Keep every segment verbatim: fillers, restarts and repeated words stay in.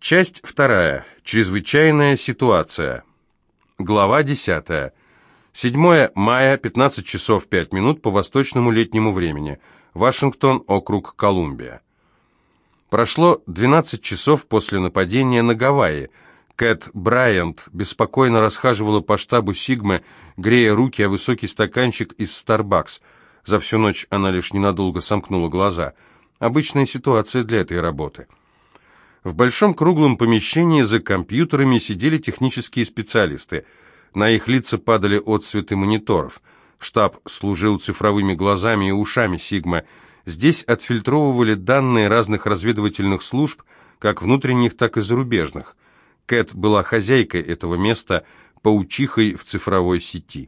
Часть вторая. Чрезвычайная ситуация. Глава десятая. седьмое мая, пятнадцать часов пять минут по восточному летнему времени. Вашингтон, округ Колумбия. Прошло двенадцать часов после нападения на Гавайи. Кэт Брайант беспокойно расхаживала по штабу Сигмы, грея руки о высокий стаканчик из Starbucks. За всю ночь она лишь ненадолго сомкнула глаза. Обычная ситуация для этой работы. В большом круглом помещении за компьютерами сидели технические специалисты. На их лица падали отсветы мониторов. Штаб служил цифровыми глазами и ушами Сигма. Здесь отфильтровывали данные разных разведывательных служб, как внутренних, так и зарубежных. Кэт была хозяйкой этого места, паучихой в цифровой сети.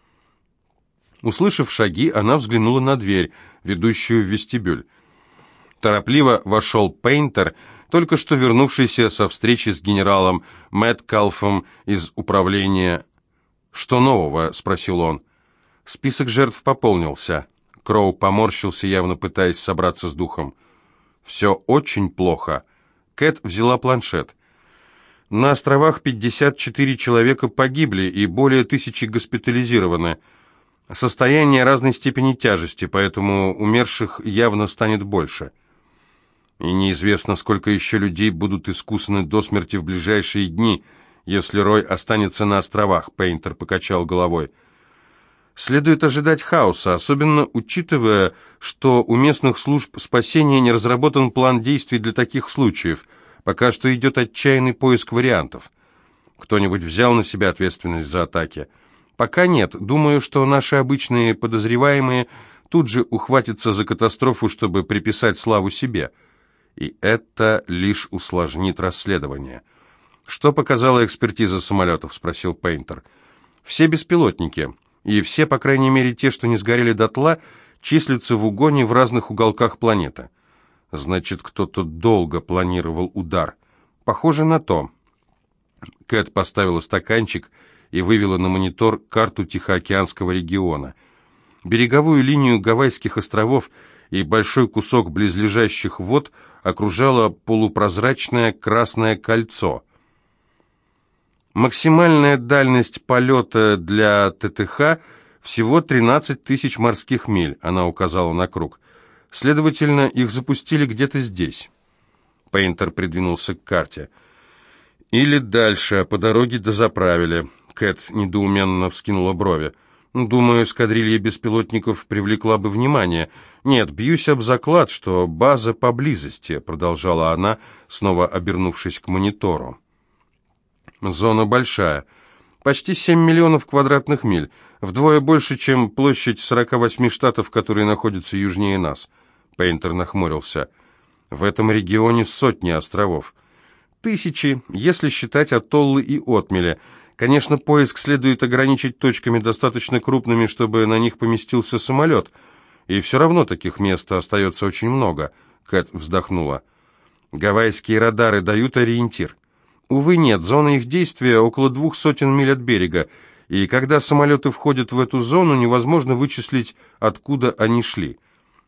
Услышав шаги, она взглянула на дверь, ведущую в вестибюль. Торопливо вошел Пейнтер, только что вернувшийся со встречи с генералом Мэткалфом из управления. «Что нового?» — спросил он. Список жертв пополнился. Кроу поморщился, явно пытаясь собраться с духом. «Все очень плохо». Кэт взяла планшет. На островах пятьдесят четыре человека погибли и более тысячи госпитализированы. Состояние разной степени тяжести, поэтому умерших явно станет больше. И неизвестно, сколько еще людей будут искусаны до смерти в ближайшие дни, если Рой останется на островах, Пейнтер покачал головой. Следует ожидать хаоса, особенно учитывая, что у местных служб спасения не разработан план действий для таких случаев. Пока что идет отчаянный поиск вариантов. Кто-нибудь взял на себя ответственность за атаки? Пока нет. Думаю, что наши обычные подозреваемые тут же ухватятся за катастрофу, чтобы приписать славу себе. И это лишь усложнит расследование. «Что показала экспертиза самолетов?» — спросил Пейнтер. «Все беспилотники, и все, по крайней мере, те, что не сгорели дотла, числятся в угоне в разных уголках планеты». «Значит, кто-то долго планировал удар. Похоже на то». Кэт поставила стаканчик и вывела на монитор карту Тихоокеанского региона. Береговую линию Гавайских островов и большой кусок близлежащих вод окружало полупрозрачное красное кольцо. Максимальная дальность полета для ТТХ всего тринадцать тысяч морских миль, она указала на круг. Следовательно, их запустили где-то здесь. Пейнтер придвинулся к карте. Или дальше, по дороге дозаправили. Кэт недоуменно вскинула брови. «Думаю, эскадрилья беспилотников привлекла бы внимание. Нет, бьюсь об заклад, что база поблизости», — продолжала она, снова обернувшись к монитору. «Зона большая. Почти семь миллионов квадратных миль. Вдвое больше, чем площадь сорока восьми штатов, которые находятся южнее нас». Пейнтер нахмурился. «В этом регионе сотни островов. Тысячи, если считать атоллы и отмели. Конечно, поиск следует ограничить точками достаточно крупными, чтобы на них поместился самолет. И все равно таких мест остается очень много», — Кэт вздохнула. «Гавайские радары дают ориентир?» «Увы, нет. Зона их действия около двух сотен миль от берега, и когда самолеты входят в эту зону, невозможно вычислить, откуда они шли».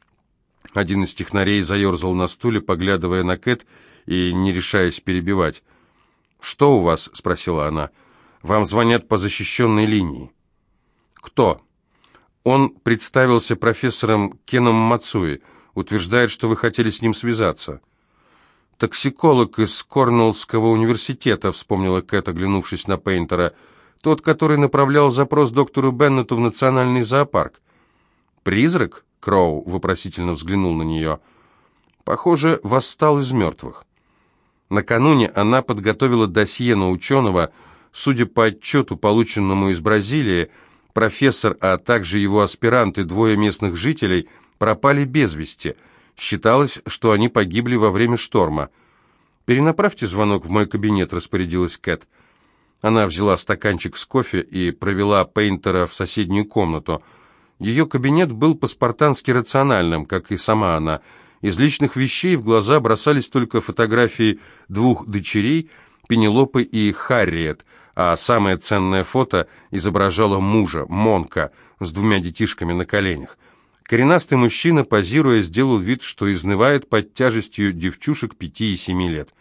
Один из технарей заерзал на стуле, поглядывая на Кэт и не решаясь перебивать. «Что у вас?» — спросила она. «Вам звонят по защищенной линии». «Кто?» «Он представился профессором Кеном Мацуи. Утверждает, что вы хотели с ним связаться». «Токсиколог из Корнеллского университета», — вспомнила Кэт, оглянувшись на Пейнтера. «Тот, который направлял запрос доктору Беннету в национальный зоопарк». «Призрак?» — Кроу вопросительно взглянул на нее. «Похоже, восстал из мертвых». Накануне она подготовила досье на ученого. Судя по отчету, полученному из Бразилии, профессор, а также его аспирант и двое местных жителей пропали без вести. Считалось, что они погибли во время шторма. «Перенаправьте звонок в мой кабинет», — распорядилась Кэт. Она взяла стаканчик с кофе и провела Пейнтера в соседнюю комнату. Ее кабинет был по-спартански рациональным, как и сама она. Из личных вещей в глаза бросались только фотографии двух дочерей, Пенелопы и Харриет, а самое ценное фото изображало мужа, Монка, с двумя детишками на коленях. Коренастый мужчина, позируя, сделал вид, что изнывает под тяжестью девчушек пяти и семи лет.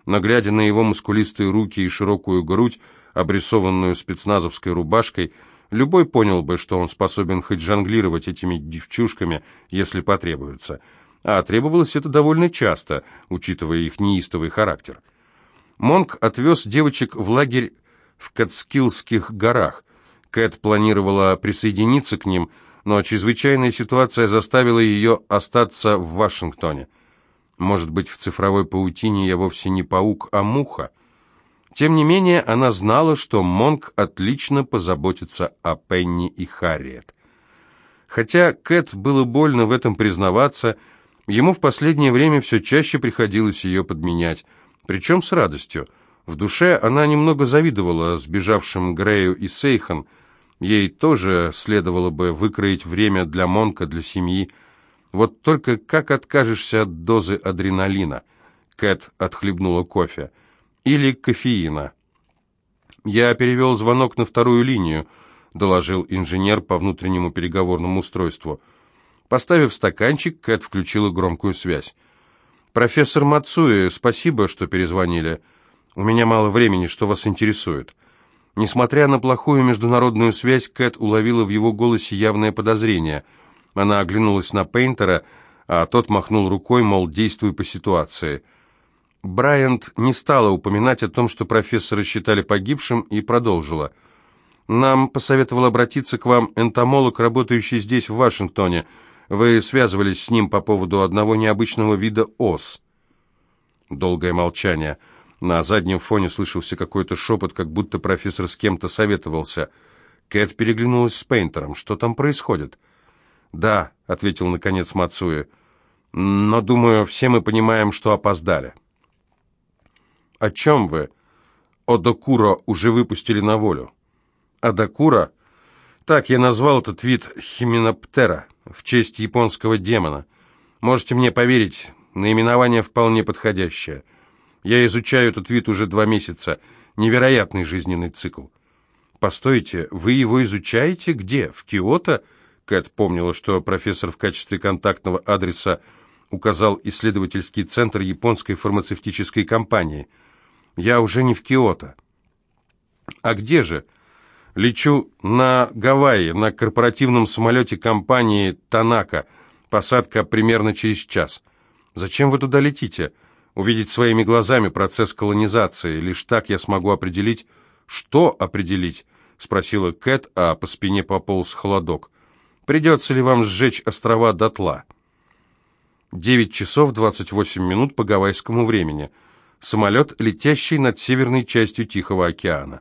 но, глядя на его мускулистые руки и широкую грудь, обрисованную спецназовской рубашкой, любой понял бы, что он способен хоть жонглировать этими девчушками, если потребуется. А требовалось это довольно часто, учитывая их неистовый характер. Монк отвез девочек в лагерь в Катскиллских горах. Кэт планировала присоединиться к ним, но чрезвычайная ситуация заставила ее остаться в Вашингтоне. Может быть, в цифровой паутине я вовсе не паук, а муха? Тем не менее, она знала, что Монк отлично позаботится о Пенни и Харриет. Хотя Кэт было больно в этом признаваться, ему в последнее время все чаще приходилось ее подменять, причем с радостью. В душе она немного завидовала сбежавшим Грею и Сейхан. Ей тоже следовало бы выкроить время для Монка, для семьи. Вот только как откажешься от дозы адреналина? Кэт отхлебнула кофе. Или кофеина. «Я перевел звонок на вторую линию», — доложил инженер по внутреннему переговорному устройству. Поставив стаканчик, Кэт включила громкую связь. «Профессор Мацуи, спасибо, что перезвонили. У меня мало времени, что вас интересует?» Несмотря на плохую международную связь, Кэт уловила в его голосе явное подозрение. Она оглянулась на Пейнтера, а тот махнул рукой, мол, действуй по ситуации. Брайант не стала упоминать о том, что профессора считали погибшим, и продолжила. «Нам посоветовал обратиться к вам энтомолог, работающий здесь, в Вашингтоне. Вы связывались с ним по поводу одного необычного вида ос». Долгое молчание. На заднем фоне слышался какой-то шепот, как будто профессор с кем-то советовался. Кэт переглянулась с Пейнтером. «Что там происходит?» «Да», — ответил наконец Мацуи, — «но, думаю, все мы понимаем, что опоздали». «О чем вы?» «Одокуро уже выпустили на волю». «Одокуро?» «Так я назвал этот вид химиноптера, в честь японского демона. Можете мне поверить, наименование вполне подходящее. Я изучаю этот вид уже два месяца. Невероятный жизненный цикл». «Постойте, вы его изучаете? Где? В Киото?» Кэт помнила, что профессор в качестве контактного адреса указал исследовательский центр японской фармацевтической компании. «Я уже не в Киото». «А где же?» «Лечу на Гавайи, на корпоративном самолете компании «Танака». Посадка примерно через час». «Зачем вы туда летите?» «Увидеть своими глазами процесс колонизации. Лишь так я смогу определить...» «Что определить?» — спросила Кэт, а по спине пополз холодок. «Придется ли вам сжечь острова дотла?» девять часов двадцать восемь минут по гавайскому времени. Самолет, летящий над северной частью Тихого океана.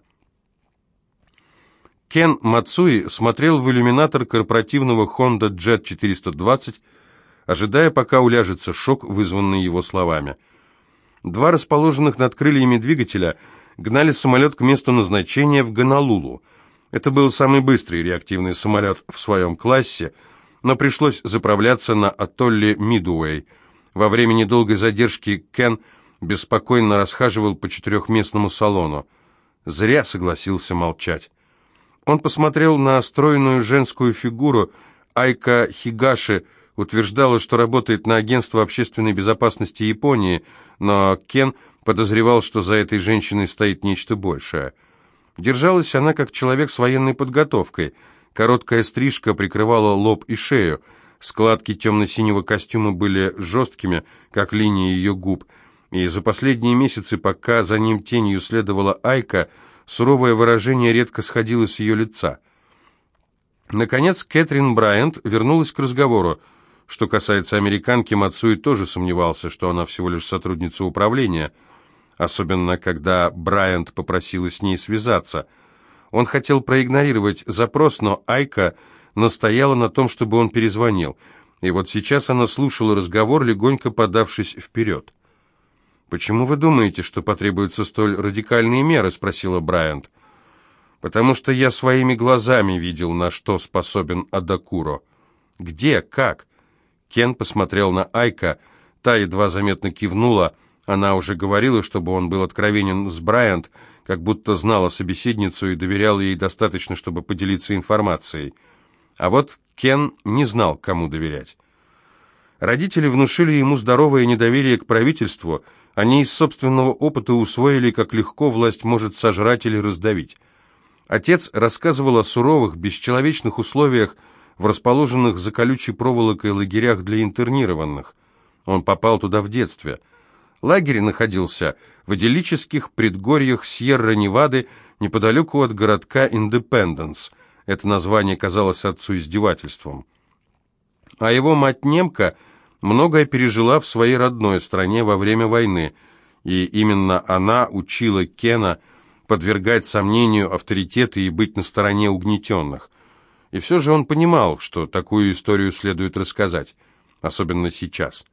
Кен Мацуи смотрел в иллюминатор корпоративного Honda Jet четыреста двадцать, ожидая, пока уляжется шок, вызванный его словами. Два расположенных над крыльями двигателя гнали самолет к месту назначения в Гонолулу. Это был самый быстрый реактивный самолет в своем классе, но пришлось заправляться на атолле Мидуэй. Во время недолгой задержки Кен беспокойно расхаживал по четырехместному салону. Зря согласился молчать. Он посмотрел на стройную женскую фигуру. Айка Хигаши утверждала, что работает на агентство общественной безопасности Японии, но Кен подозревал, что за этой женщиной стоит нечто большее. Держалась она как человек с военной подготовкой. Короткая стрижка прикрывала лоб и шею. Складки темно-синего костюма были жесткими, как линии ее губ. И за последние месяцы, пока за ним тенью следовала Айка, суровое выражение редко сходило с ее лица. Наконец, Кэтрин Брайант вернулась к разговору. Что касается американки, Мацуи тоже сомневался, что она всего лишь сотрудница управления, особенно когда Брайант попросила с ней связаться. Он хотел проигнорировать запрос, но Айка настояла на том, чтобы он перезвонил. И вот сейчас она слушала разговор, легонько подавшись вперед. «Почему вы думаете, что потребуются столь радикальные меры?» — спросила Брайант. «Потому что я своими глазами видел, на что способен Одокуро». «Где? Как?» Кен посмотрел на Айка. Та едва заметно кивнула. Она уже говорила, чтобы он был откровенен с Брайант, как будто знала собеседницу и доверял ей достаточно, чтобы поделиться информацией. А вот Кен не знал, кому доверять. Родители внушили ему здоровое недоверие к правительству, Они из собственного опыта усвоили, как легко власть может сожрать или раздавить. Отец рассказывал о суровых, бесчеловечных условиях в расположенных за колючей проволокой лагерях для интернированных. Он попал туда в детстве. Лагерь находился в идиллических предгорьях Сьерра-Невады, неподалеку от городка Индепенденс. Это название казалось отцу издевательством. А его мать-немка многое пережила в своей родной стране во время войны, и именно она учила Кена подвергать сомнению авторитеты и быть на стороне угнетенных. И все же он понимал, что такую историю следует рассказать, особенно сейчас.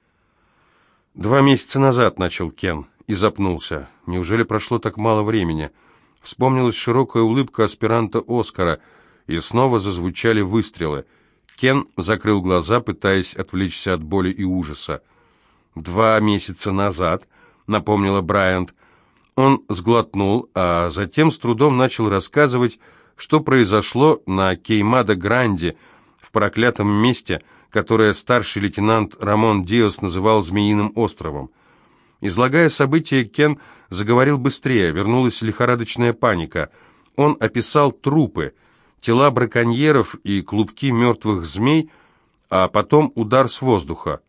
«Два месяца назад», — начал Кен, и запнулся. Неужели прошло так мало времени? Вспомнилась широкая улыбка аспиранта Оскара, и снова зазвучали выстрелы. Кен закрыл глаза, пытаясь отвлечься от боли и ужаса. «Два месяца назад», — напомнила Брайант. Он сглотнул, а затем с трудом начал рассказывать, что произошло на Кеймадо-Гранде, в проклятом месте, которое старший лейтенант Рамон Диас называл «Змеиным островом». Излагая события, Кен заговорил быстрее, вернулась лихорадочная паника. Он описал трупы, тела браконьеров и клубки мертвых змей, а потом удар с воздуха.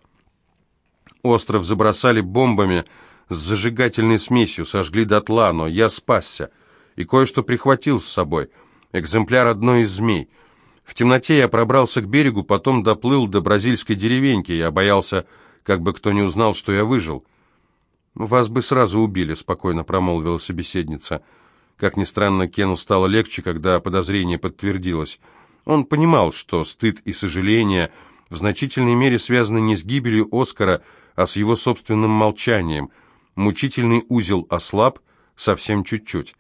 Остров забросали бомбами с зажигательной смесью, сожгли дотла, но я спасся и кое-что прихватил с собой, экземпляр одной из змей. В темноте я пробрался к берегу, потом доплыл до бразильской деревеньки. Я боялся, как бы кто не узнал, что я выжил. «Вас бы сразу убили», — спокойно промолвила собеседница. Как ни странно, Кену стало легче, когда подозрение подтвердилось. Он понимал, что стыд и сожаление в значительной мере связаны не с гибелью Оскара, а с его собственным молчанием. Мучительный узел ослаб совсем чуть-чуть.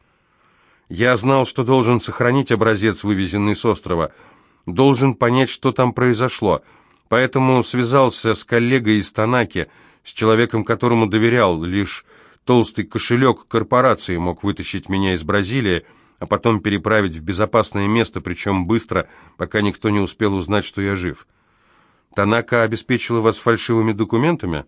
«Я знал, что должен сохранить образец, вывезенный с острова, должен понять, что там произошло, поэтому связался с коллегой из Танаки, с человеком, которому доверял. Лишь толстый кошелек корпорации мог вытащить меня из Бразилии, а потом переправить в безопасное место, причем быстро, пока никто не успел узнать, что я жив. Танака обеспечила вас фальшивыми документами?»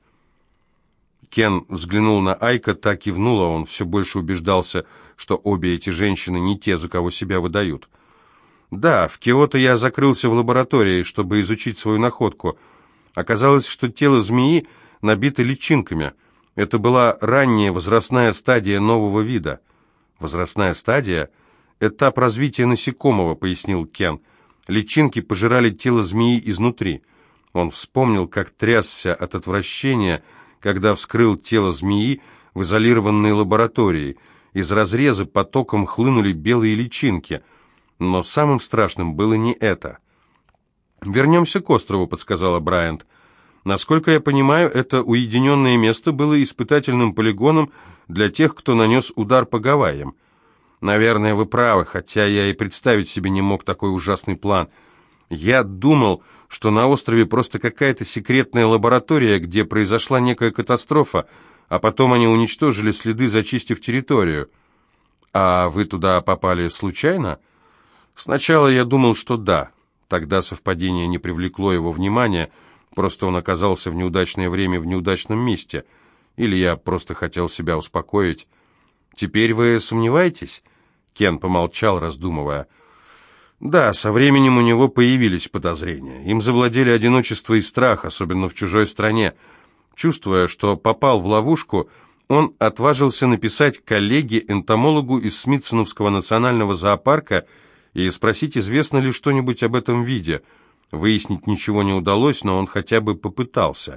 Кен взглянул на Айка, та кивнула, он все больше убеждался, что обе эти женщины не те, за кого себя выдают. «Да, в Киото я закрылся в лаборатории, чтобы изучить свою находку. Оказалось, что тело змеи набито личинками. Это была ранняя возрастная стадия нового вида». «Возрастная стадия? Этап развития насекомого», — пояснил Кен. «Личинки пожирали тело змеи изнутри». Он вспомнил, как трясся от отвращения, когда вскрыл тело змеи в изолированной лаборатории. Из разреза потоком хлынули белые личинки. Но самым страшным было не это. «Вернемся к острову», — подсказала Брайант. «Насколько я понимаю, это уединенное место было испытательным полигоном для тех, кто нанес удар по Гавайям. Наверное, вы правы, хотя я и представить себе не мог такой ужасный план. Я думал, что на острове просто какая-то секретная лаборатория, где произошла некая катастрофа, а потом они уничтожили следы, зачистив территорию. А вы туда попали случайно?» «Сначала я думал, что да. Тогда совпадение не привлекло его внимания, просто он оказался в неудачное время в неудачном месте. Или я просто хотел себя успокоить. Теперь вы сомневаетесь?» Кен помолчал, раздумывая. «Да, со временем у него появились подозрения. Им завладели одиночество и страх, особенно в чужой стране. Чувствуя, что попал в ловушку, он отважился написать коллеге-энтомологу из Смитсоновского национального зоопарка и спросить, известно ли что-нибудь об этом виде. Выяснить ничего не удалось, но он хотя бы попытался.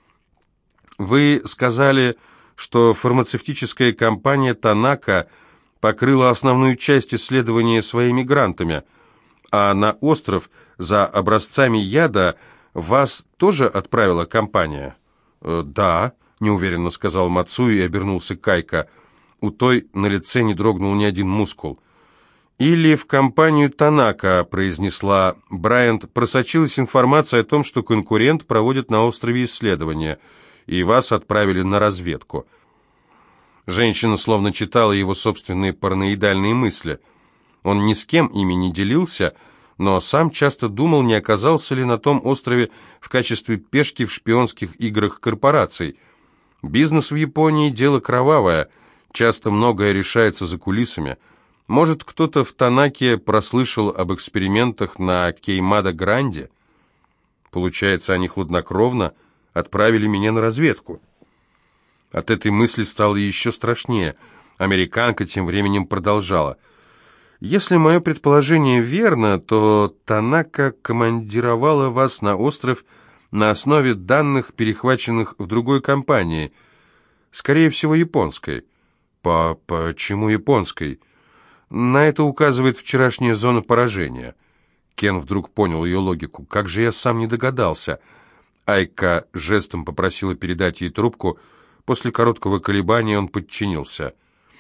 Вы сказали, что фармацевтическая компания «Танака» покрыла основную часть исследования своими грантами, а на остров за образцами яда вас тоже отправила компания?» «Э, «Да», — неуверенно сказал Мацуи и обернулся к Кайко. У той на лице не дрогнул ни один мускул. «Или в компанию «Танака», — произнесла Брайант, — просочилась информация о том, что конкурент проводит на острове исследования, и вас отправили на разведку». Женщина словно читала его собственные параноидальные мысли. Он ни с кем ими не делился, но сам часто думал, не оказался ли на том острове в качестве пешки в шпионских играх корпораций. Бизнес в Японии – дело кровавое, часто многое решается за кулисами. Может, кто-то в Танаке прослышал об экспериментах на Кеймада-Гранде? Получается, они хладнокровно отправили меня на разведку. От этой мысли стало еще страшнее. Американка тем временем продолжала. Если мое предположение верно, то Танака командировала вас на остров на основе данных, перехваченных в другой компании, скорее всего, японской. По почему японской? На это указывает вчерашняя зона поражения. Кен вдруг понял ее логику. Как же я сам не догадался? Айка жестом попросила передать ей трубку. После короткого колебания он подчинился.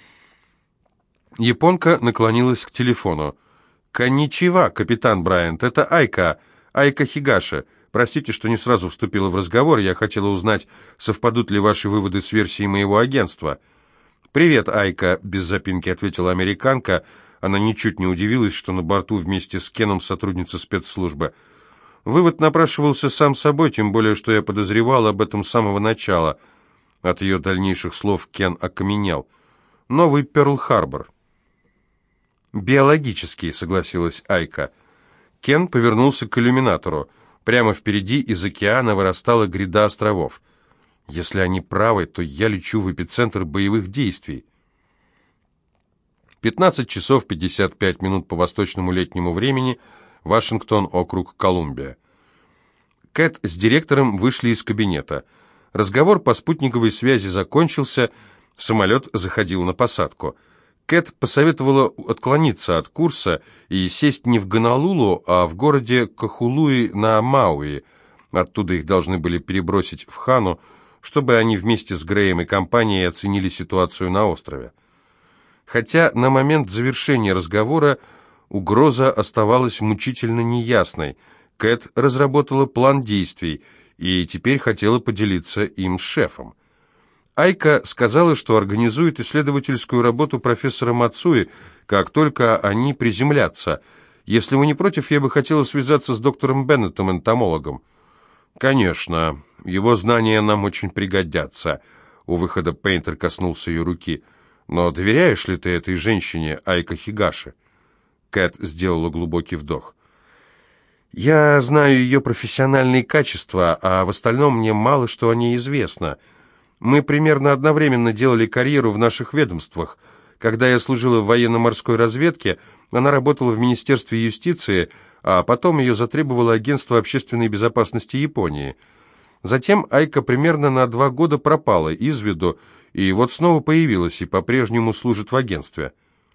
Японка наклонилась к телефону. «Конничева, капитан Брайант, это Айка, Айка Хигаши. Простите, что не сразу вступила в разговор, я хотела узнать, совпадут ли ваши выводы с версией моего агентства». «Привет, Айка», — без запинки ответила американка. Она ничуть не удивилась, что на борту вместе с Кеном сотрудница спецслужбы. Вывод напрашивался сам собой, тем более, что я подозревал об этом с самого начала. От ее дальнейших слов Кен окаменел. «Новый Пёрл-Харбор». «Биологический», — согласилась Айка. Кен повернулся к иллюминатору. Прямо впереди из океана вырастала гряда островов. «Если они правы, то я лечу в эпицентр боевых действий». пятнадцать часов пятьдесят пять минут по восточному летнему времени, Вашингтон, округ Колумбия. Кэт с директором вышли из кабинета. Разговор по спутниковой связи закончился, самолет заходил на посадку. Кэт посоветовала отклониться от курса и сесть не в Гонолулу, а в городе Кахулуи на Мауи. Оттуда их должны были перебросить в Хану, чтобы они вместе с Греем и компанией оценили ситуацию на острове. Хотя на момент завершения разговора угроза оставалась мучительно неясной, Кэт разработала план действий и теперь хотела поделиться им с шефом. Айка сказала, что организует исследовательскую работу профессора Мацуи, как только они приземлятся. Если вы не против, я бы хотела связаться с доктором Беннетом, энтомологом. Конечно, его знания нам очень пригодятся. У выхода Пейнтер коснулся ее руки. Но доверяешь ли ты этой женщине, Айка Хигаши? Кэт сделала глубокий вдох. Я знаю ее профессиональные качества, а в остальном мне мало что о ней известно. Мы примерно одновременно делали карьеру в наших ведомствах. Когда я служила в военно-морской разведке, она работала в Министерстве юстиции, а потом ее затребовало Агентство общественной безопасности Японии. Затем Айка примерно на два года пропала из виду, и вот снова появилась и по-прежнему служит в агентстве.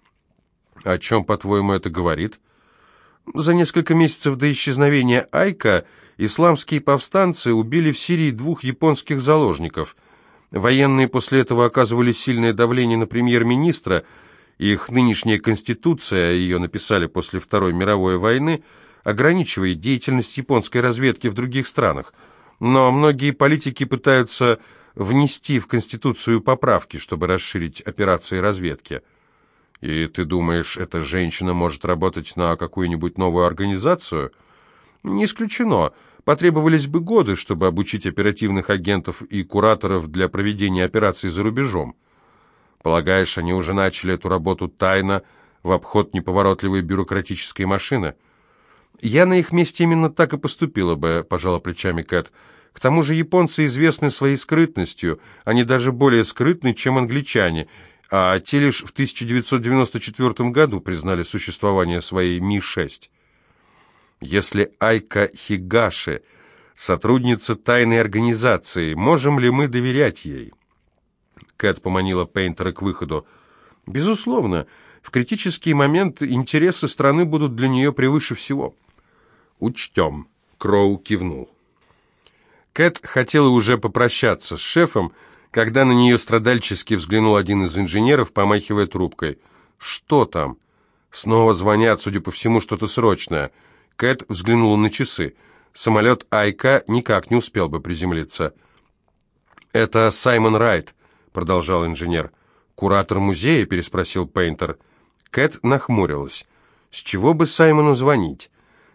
О чем, по-твоему, это говорит? За несколько месяцев до исчезновения Айка исламские повстанцы убили в Сирии двух японских заложников. Военные после этого оказывали сильное давление на премьер-министра. Их нынешняя конституция, ее написали после Второй мировой войны, ограничивает деятельность японской разведки в других странах. Но многие политики пытаются внести в конституцию поправки, чтобы расширить операции разведки. И ты думаешь, эта женщина может работать на какую-нибудь новую организацию? Не исключено. Потребовались бы годы, чтобы обучить оперативных агентов и кураторов для проведения операций за рубежом. Полагаешь, они уже начали эту работу тайно, в обход неповоротливой бюрократической машины? Я на их месте именно так и поступила бы, пожала плечами Кэт. К тому же японцы известны своей скрытностью, они даже более скрытны, чем англичане, а те лишь в тысяча девятьсот девяносто четвёртом году признали существование своей Ми шесть. Если Айка Хигаши сотрудница тайной организации, можем ли мы доверять ей? Кэт поманила Пейнтера к выходу. Безусловно, в критический момент интересы страны будут для нее превыше всего. Учтем. Кроу кивнул. Кэт хотела уже попрощаться с шефом, когда на нее страдальчески взглянул один из инженеров, помахивая трубкой. «Что там?» «Снова звонят, судя по всему, что-то срочное». Кэт взглянула на часы. Самолет Айка никак не успел бы приземлиться. «Это Саймон Райт», — продолжал инженер. «Куратор музея?» — переспросил Пейнтер. Кэт нахмурилась. «С чего бы Саймону звонить?»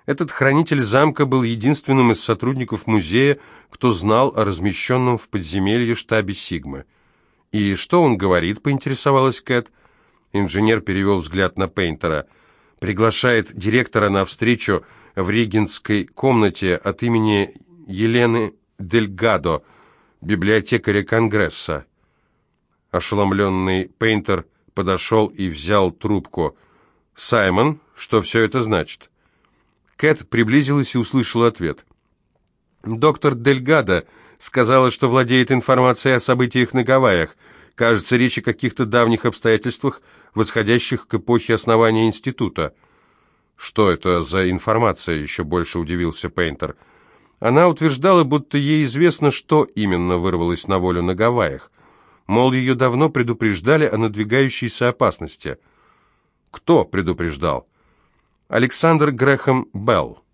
Этот хранитель замка был единственным из сотрудников музея, кто знал о размещенном в подземелье штабе Сигмы. «И что он говорит?» — поинтересовалась Кэт. Инженер перевел взгляд на Пейнтера. «Приглашает директора на встречу в регентской комнате от имени Елены Дельгадо, библиотекаря Конгресса». Ошеломленный Пейнтер подошел и взял трубку. «Саймон, что все это значит?» Кэт приблизилась и услышала ответ. «Доктор Дельгадо сказала, что владеет информацией о событиях на Гавайях. Кажется, речь о каких-то давних обстоятельствах, восходящих к эпохе основания института». «Что это за информация?» — еще больше удивился Пейнтер. Она утверждала, будто ей известно, что именно вырвалось на волю на Гавайях. Мол, ее давно предупреждали о надвигающейся опасности. «Кто предупреждал?» «Александр Грэхэм Белл».